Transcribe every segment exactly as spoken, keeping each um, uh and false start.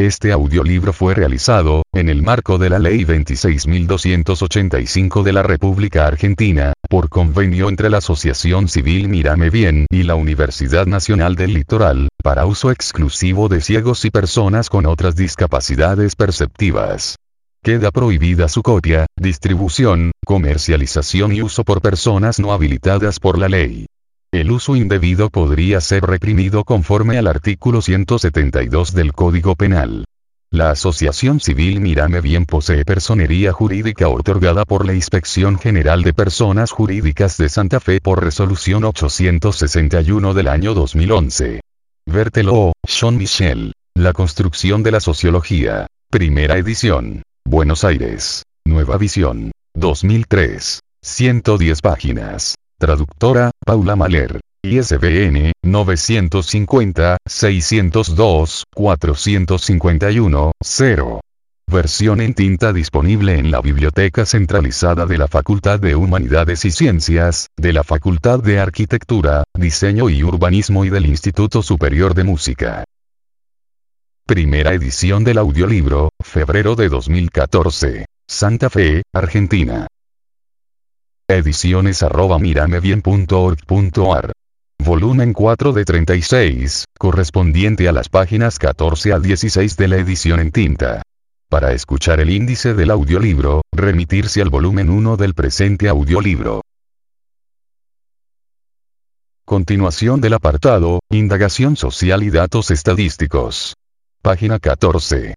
Este audiolibro fue realizado, en el marco de la Ley veintiséis mil doscientos ochenta y cinco de la República Argentina, por convenio entre la Asociación Civil Mírame Bien y la Universidad Nacional del Litoral, para uso exclusivo de ciegos y personas con otras discapacidades perceptivas. Queda prohibida su copia, distribución, comercialización y uso por personas no habilitadas por la ley. El uso indebido podría ser reprimido conforme al artículo ciento setenta y dos del Código Penal. La Asociación Civil Mírame Bien posee personería jurídica otorgada por la Inspección General de Personas Jurídicas de Santa Fe por resolución ochocientos sesenta y uno del año dos mil once. Berthelot, Jean-Michel. La construcción de la sociología. Primera edición. Buenos Aires. Nueva Visión. dos mil tres. ciento diez páginas. Traductora, Paula Mahler. I S B N, novecientos cincuenta, seiscientos dos, cuatrocientos cincuenta y uno, cero. Versión en tinta disponible en la Biblioteca Centralizada de la Facultad de Humanidades y Ciencias, de la Facultad de Arquitectura, Diseño y Urbanismo y del Instituto Superior de Música. Primera edición del audiolibro, febrero de dos mil catorce. Santa Fe, Argentina. Ediciones arroba miramebien punto org punto ar. Volumen cuatro de treinta y seis, correspondiente a las páginas catorce a dieciséis de la edición en tinta. Para escuchar el índice del audiolibro, remitirse al volumen uno del presente audiolibro. Continuación del apartado, Indagación social y datos estadísticos. Página catorce.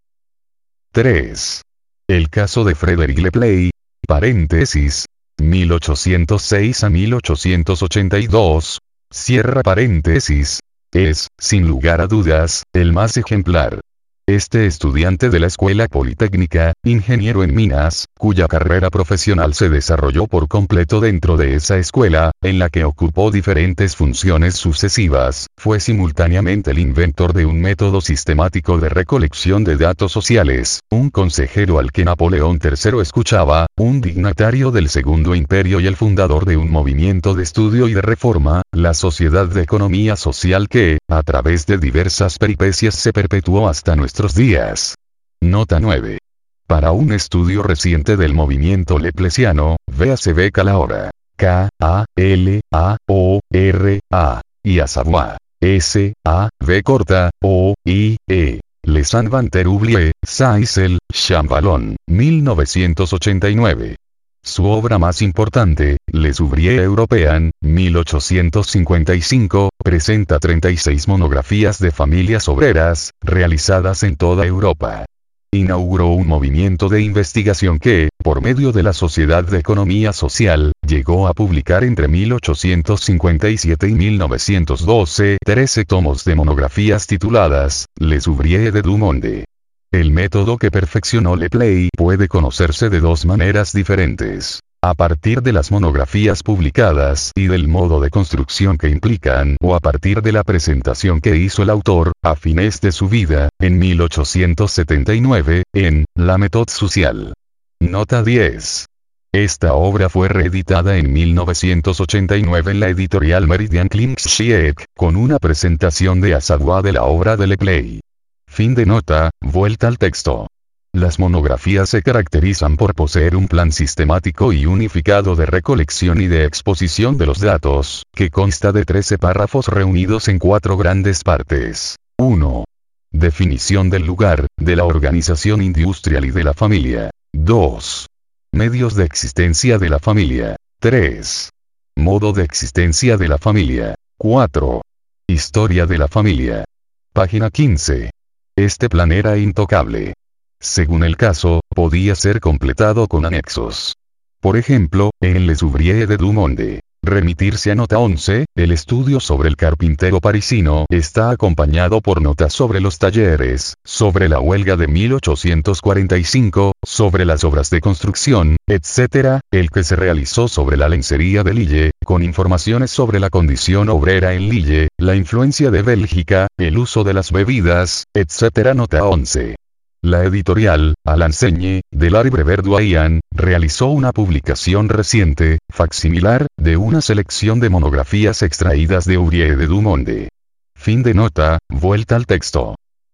tres. El caso de Frederick Lepley, paréntesis, mil ochocientos seis a mil ochocientos ochenta y dos, cierra paréntesis, es, sin lugar a dudas, el más ejemplar. Este estudiante de la Escuela Politécnica, ingeniero en minas, cuya carrera profesional se desarrolló por completo dentro de esa escuela, en la que ocupó diferentes funciones sucesivas, fue simultáneamente el inventor de un método sistemático de recolección de datos sociales, un consejero al que Napoleón tercero escuchaba, un dignatario del Segundo Imperio y el fundador de un movimiento de estudio y de reforma, la Sociedad de Economía Social que, a través de diversas peripecias se perpetuó hasta nuestros días. Nota nueve. Para un estudio reciente del movimiento leplesiano, véase B. Calahorra. K, A, L, A, O, R, A. Y a Savoy. S, A, V corta, O, I, E. Les Inventaires, Saisel, Chambalon, mil novecientos ochenta y nueve. Su obra más importante, Les Ouvriers Européens, mil ochocientos cincuenta y cinco, presenta treinta y seis monografías de familias obreras, realizadas en toda Europa. Inauguró un movimiento de investigación que, por medio de la Sociedad de Economía Social, llegó a publicar entre mil ochocientos cincuenta y siete y mil novecientos doce trece tomos de monografías tituladas Les Ouvriers de du Monde. El método que perfeccionó Lepley puede conocerse de dos maneras diferentes. A partir de las monografías publicadas y del modo de construcción que implican, o a partir de la presentación que hizo el autor, a fines de su vida, en mil ochocientos setenta y nueve, en La méthode sociale. Nota diez. Esta obra fue reeditada en mil novecientos ochenta y nueve en la editorial Meridian Klinkscheek, con una presentación de Savoy de la obra de Lepley. Fin de nota, vuelta al texto. Las monografías se caracterizan por poseer un plan sistemático y unificado de recolección y de exposición de los datos, que consta de trece párrafos reunidos en cuatro grandes partes. uno. Definición del lugar, de la organización industrial y de la familia. dos. Medios de existencia de la familia. tres. Modo de existencia de la familia. cuatro. Historia de la familia. Página quince. Este plan era intocable. Según el caso, podía ser completado con anexos. Por ejemplo, en Les Ouvriers de du Monde. Remitirse a nota once, el estudio sobre el carpintero parisino está acompañado por notas sobre los talleres, sobre la huelga de mil ochocientos cuarenta y cinco, sobre las obras de construcción, etcétera, el que se realizó sobre la lencería de Lille, con informaciones sobre la condición obrera en Lille, la influencia de Bélgica, el uso de las bebidas, etcétera. Nota once. La editorial, A l'enseigne, de l'Arbre Verdoyan, realizó una publicación reciente, facsimilar, de una selección de monografías extraídas de Ouvriers de du Monde. Fin de nota, vuelta al texto.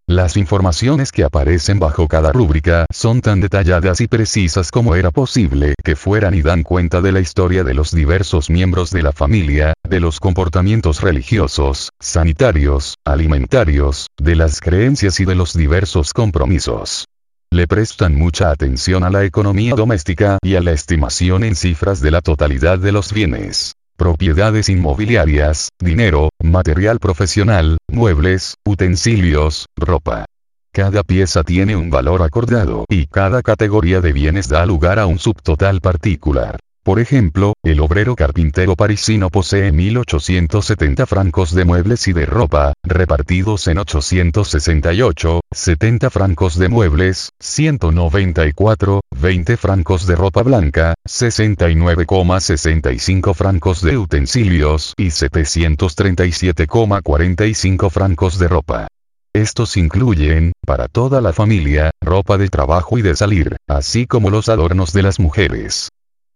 Las informaciones que aparecen bajo cada rúbrica son tan detalladas y precisas como era posible que fueran y dan cuenta de la historia de los diversos miembros de la familia, de los comportamientos religiosos, sanitarios, alimentarios, de las creencias y de los diversos compromisos. Le prestan mucha atención a la economía doméstica y a la estimación en cifras de la totalidad de los bienes, propiedades inmobiliarias, dinero, material profesional, muebles, utensilios, ropa. Cada pieza tiene un valor acordado y cada categoría de bienes da lugar a un subtotal particular. Por ejemplo, el obrero carpintero parisino posee mil ochocientos setenta francos de muebles y de ropa, repartidos en ochocientos sesenta y ocho, setenta francos de muebles, ciento noventa y cuatro, veinte francos de ropa blanca, sesenta y nueve coma sesenta y cinco francos de utensilios y setecientos treinta y siete coma cuarenta y cinco francos de ropa. Estos incluyen, para toda la familia, ropa de trabajo y de salir, así como los adornos de las mujeres.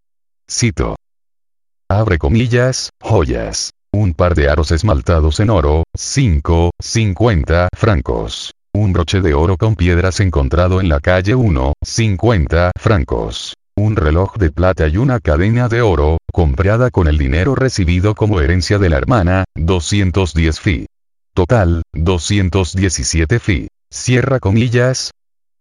Cito. Abre comillas, joyas. Un par de aros esmaltados en oro, cinco, cincuenta francos. Un broche de oro con piedras encontrado en la calle uno, cincuenta francos. Un reloj de plata y una cadena de oro, comprada con el dinero recibido como herencia de la hermana, doscientos diez fi. Total, doscientos diecisiete fi. Cierra comillas.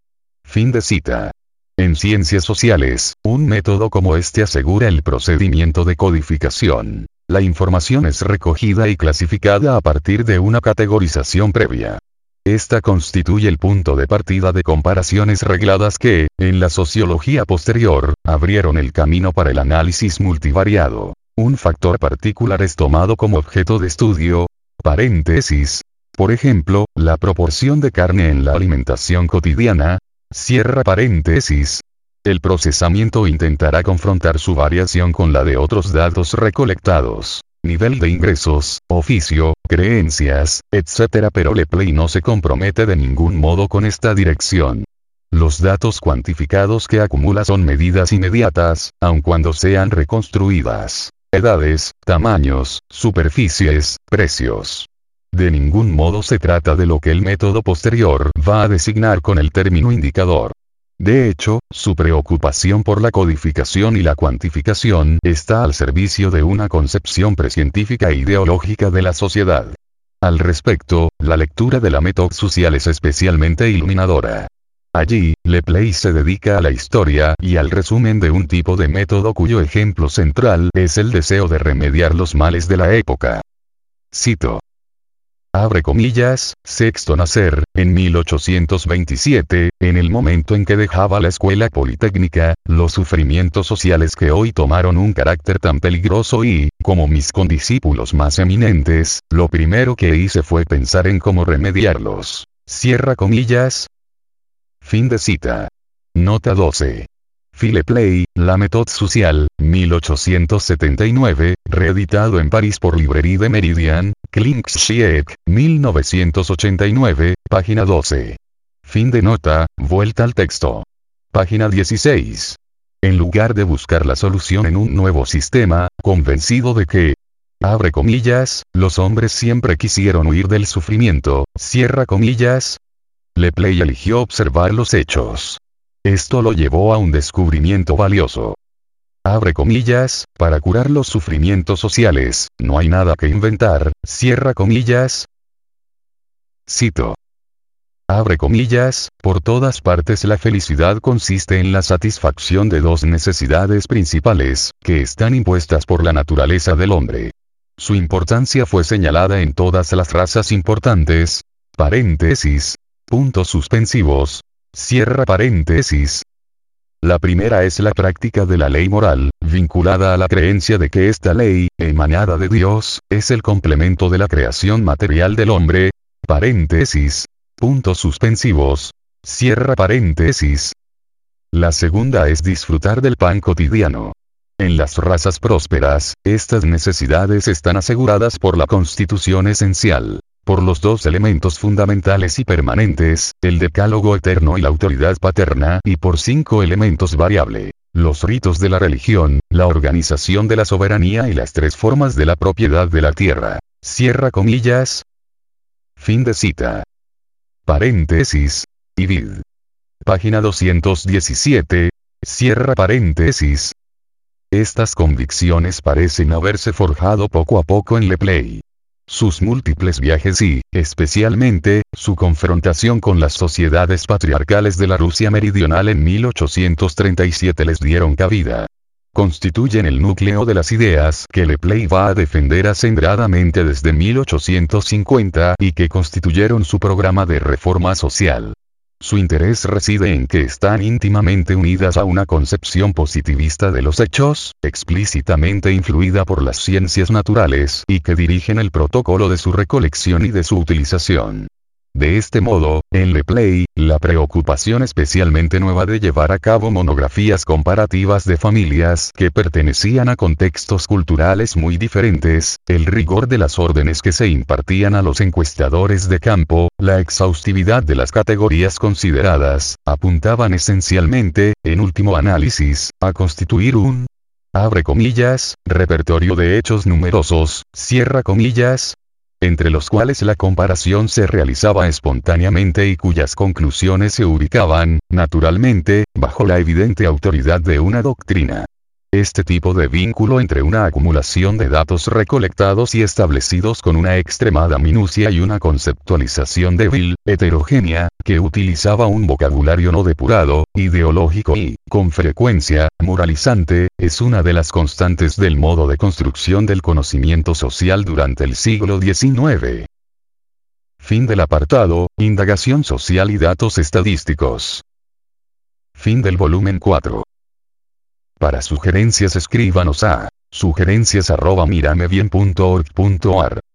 Fin de cita. En ciencias sociales, un método como este asegura el procedimiento de codificación. La información es recogida y clasificada a partir de una categorización previa. Esta constituye el punto de partida de comparaciones regladas que, en la sociología posterior, abrieron el camino para el análisis multivariado. Un factor particular es tomado como objeto de estudio. Paréntesis. Por ejemplo, la proporción de carne en la alimentación cotidiana. Cierra paréntesis. El procesamiento intentará confrontar su variación con la de otros datos recolectados. Nivel de ingresos, oficio, creencias, etcétera. Pero Lepley no se compromete de ningún modo con esta dirección. Los datos cuantificados que acumula son medidas inmediatas, aun cuando sean reconstruidas. Edades, tamaños, superficies, precios. De ningún modo se trata de lo que el método posterior va a designar con el término indicador. De hecho, su preocupación por la codificación y la cuantificación está al servicio de una concepción precientífica e ideológica de la sociedad. Al respecto, la lectura de la método social es especialmente iluminadora. Allí, Lepley se dedica a la historia y al resumen de un tipo de método cuyo ejemplo central es el deseo de remediar los males de la época. Cito. Abre comillas, Sexto Nasser, en mil ochocientos veintisiete, en el momento en que dejaba la escuela politécnica, los sufrimientos sociales que hoy tomaron un carácter tan peligroso y, como mis condiscípulos más eminentes, lo primero que hice fue pensar en cómo remediarlos. Cierra comillas. Fin de cita. Nota doce. Lepley, La méthode sociale, mil ochocientos setenta y nueve, reeditado en París por Librairie de Meridian, Klinkscheek, mil novecientos ochenta y nueve, página doce. Fin de nota, vuelta al texto. Página dieciséis. En lugar de buscar la solución en un nuevo sistema, convencido de que, abre comillas, los hombres siempre quisieron huir del sufrimiento, cierra comillas, Lepley eligió observar los hechos. Esto lo llevó a un descubrimiento valioso. Abre comillas, para curar los sufrimientos sociales, no hay nada que inventar, cierra comillas. Cito. Abre comillas, por todas partes la felicidad consiste en la satisfacción de dos necesidades principales, que están impuestas por la naturaleza del hombre. Su importancia fue señalada en todas las razas importantes, paréntesis, puntos suspensivos, cierra paréntesis. La primera es la práctica de la ley moral, vinculada a la creencia de que esta ley, emanada de Dios, es el complemento de la creación material del hombre, paréntesis, puntos suspensivos, cierra paréntesis. La segunda es disfrutar del pan cotidiano. En las razas prósperas, estas necesidades están aseguradas por la constitución esencial, por los dos elementos fundamentales y permanentes, el decálogo eterno y la autoridad paterna, y por cinco elementos variables, los ritos de la religión, la organización de la soberanía y las tres formas de la propiedad de la tierra. Cierra comillas. Fin de cita. paréntesis, y vid. Página doscientos diecisiete, cierra paréntesis. Estas convicciones parecen haberse forjado poco a poco en LePlay. Sus múltiples viajes y, especialmente, su confrontación con las sociedades patriarcales de la Rusia meridional en mil ochocientos treinta y siete les dieron cabida. Constituyen el núcleo de las ideas que LePlay va a defender acendradamente desde mil ochocientos cincuenta y que constituyeron su programa de reforma social. Su interés reside en que están íntimamente unidas a una concepción positivista de los hechos, explícitamente influida por las ciencias naturales y que dirigen el protocolo de su recolección y de su utilización. De este modo, en LePlay, la preocupación especialmente nueva de llevar a cabo monografías comparativas de familias que pertenecían a contextos culturales muy diferentes, el rigor de las órdenes que se impartían a los encuestadores de campo, la exhaustividad de las categorías consideradas, apuntaban esencialmente, en último análisis, a constituir un, abre comillas, repertorio de hechos numerosos, cierra comillas, entre los cuales la comparación se realizaba espontáneamente y cuyas conclusiones se ubicaban, naturalmente, bajo la evidente autoridad de una doctrina. Este tipo de vínculo entre una acumulación de datos recolectados y establecidos con una extremada minucia y una conceptualización débil, heterogénea, que utilizaba un vocabulario no depurado, ideológico y, con frecuencia, moralizante, es una de las constantes del modo de construcción del conocimiento social durante el siglo diecinueve. Fin del apartado, Indagación social y datos estadísticos. Fin del volumen cuatro. Para sugerencias escríbanos a sugerencias arroba miramebien punto org punto ar.